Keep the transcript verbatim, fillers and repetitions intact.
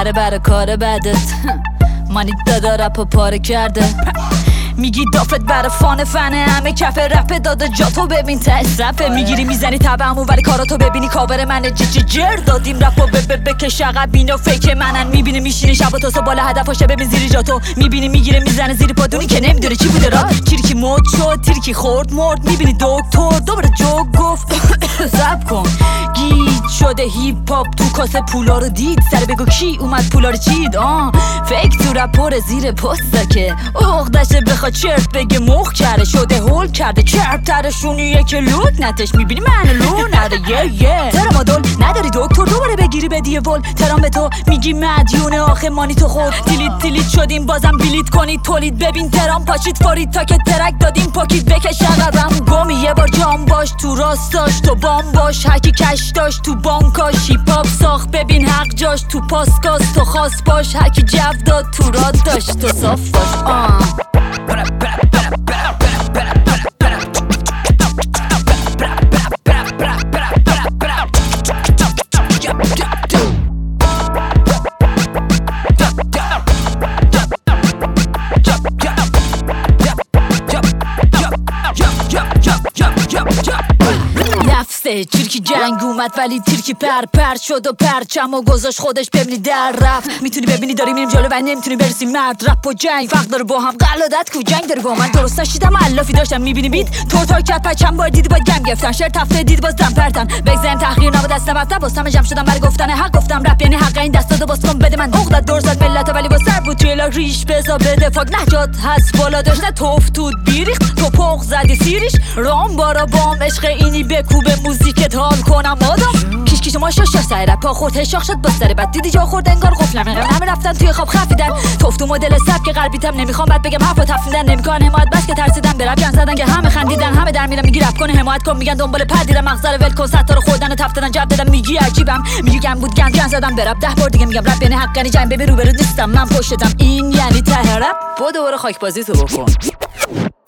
نره برا کار بدت مانی دادا رپا پاره کرده میگی دافت برا فان فنه همه کف رپ داده جا تو ببین تصرفه میگیری میزنی تبعمو ولی کاراتو ببینی کاور منه جی جی جر دادیم رپا به بکش عقب اینا فیک منن میبینی میشینی شب و تاسو بالا هدفاشه ببین زیری جاتو میبینی میگیره میزنه زیر پادونی که نمیدونه چی بوده را چیرکی مد شد تیرکی خورد مرد میبینی دکتر دوباره جوک گفت زب کن گیج شده هیپ هاپ تو کاسه پولا رو دید سر بگو کی اومد پولا رو چید آه فیک تو رپور زیر پستا که عقدشه بخواد چرت بگه مخ کرده شده هول کرده چرپ ترشونیه که لوت نتش میبینی من لو نده یه یه ترام دول نداری دکتر دوباره بگیری بدیه ول ترام به تو میگی مدیونه آخه مانی تو خود تیلیت تیلیت شدیم بازم بلیت کنید تولید ببین ترام پاشید فارید تا که ترک دادیم پاکید بکش عقبم گمی یه بار جام باش تو راستاش تو بام باش هرکی کش داشت تو بانکاش هیپ هاپ ساخت ببین حق جاش تو پاسکاس تو خاص باش هرکی جو داد تو راد داشت تو صاف باش آه چیرکی جنگ اومد ولی تیرکی پر پر شد و پرچم و گذاشت خودش ببینی در رفت میتونی ببینی داری میریم جلو و نمیتونی برسی مرد رپ و جنگ فرق داره با هم قلادت کو جنگ داره با من درست نشیدم علافی داشتم میبینی بیت تو تا کرد پچم بار دیدی با گم گفتن شعر تفته دید باز دم پرتن بگذارم تحقیر نبود دست نبفتن باستم جمع شدم برای گفتن حق گفتم رپ یعنی حق این دست دادو باز کن بده من عقدت دور زد ملت ولی با سر بود توی لا ریش بزا بده فاک نجات هست بالا داشته توف تود بیریخت تو پخ زدی سیریش رام بارا بام عشق اینی بکوب موزیکت حال کنم آدم کیش کیش ما شاش سر رپ پا خورد هشاخ شد باز سر بعد دیدی جا خورد انگار قفلم همه رفتن توی خواب خفیدن توف تو مدل سبک قلبیتم نمیخوام بعد بگم حرفا تفیدن نمیکن حمایت بس که ترسیدن به رپ جان زدن که همه خندیدن همه در میرم میگی رپ کن حمایت کن میگن دنبال پردیدن مغز رو ول کن ستاره خودن و تفتن جواب دادم میگی عجیبم میگی گم بود گند جان زدم به رپ ده بار دیگه میگم رپ یعنی حق یعنی جنگ ببین روبرو نیستم من پشتم این یعنی ته رپ بود دوباره خاک بازی تو بکن